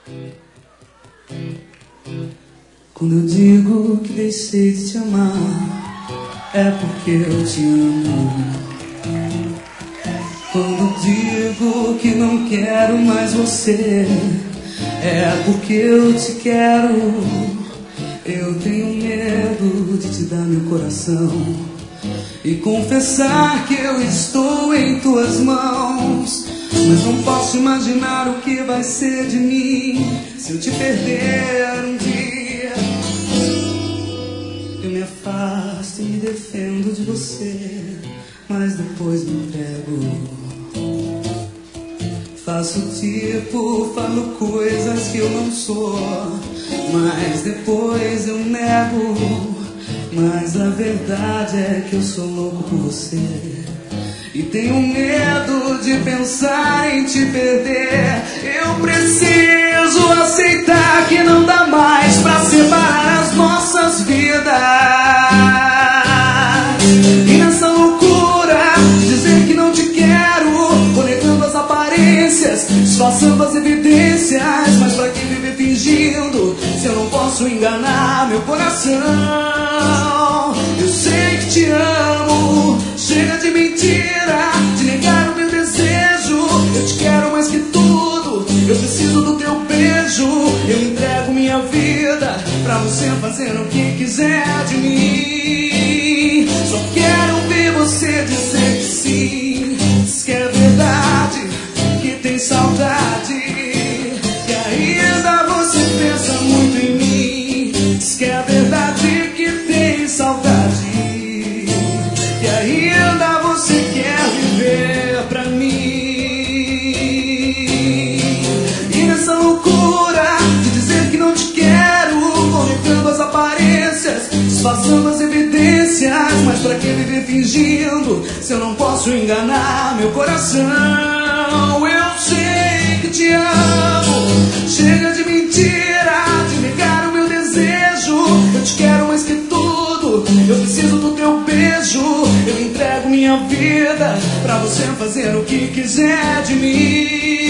Quando eu digo que deixei de te amar, é porque eu te amo. Quando digo que não quero mais você, é porque eu te quero. Eu tenho medo de te dar meu coração e confessar que eu estou em tuas mãos. Mas não posso imaginar o que vai ser de mim se eu te perder um dia. Eu me afasto e me defendo de você, mas depois me entrego. Faço tipo, falo coisas que eu não sou, mas depois eu nego. Mas a verdade é que eu sou louco por você e tenho medo de pensar em te perder. Eu preciso aceitar que não dá mais pra separar as nossas vidas. E nessa loucura de dizer que não te quero, vou negando as aparências, disfarçando as evidências. Mas pra que viver fingindo se eu não posso enganar meu coração? Eu sei que te amo, chega de mentira, de negar o meu desejo. Eu te quero mais que tudo, eu preciso do teu beijo. Eu entrego minha vida pra você fazer o que quiser de mim. Só quero ouvir você dizer que sim, diz que é verdade, que tem saudade, que ainda você pensa muito em mim. Diz que é verdade, que tem saudade, que ainda você quer viver pra mim. E nessa loucura de dizer que não te quero, vou negando as aparências, disfarçando as evidências. Mas pra que viver fingindo se eu não posso enganar meu coração? Eu sei que te amo, chega de mentira, de negar o meu desejo. Eu te quero mais que tudo, eu preciso do teu beijo. Eu entrego minha vida pra você fazer o que quiser de mim.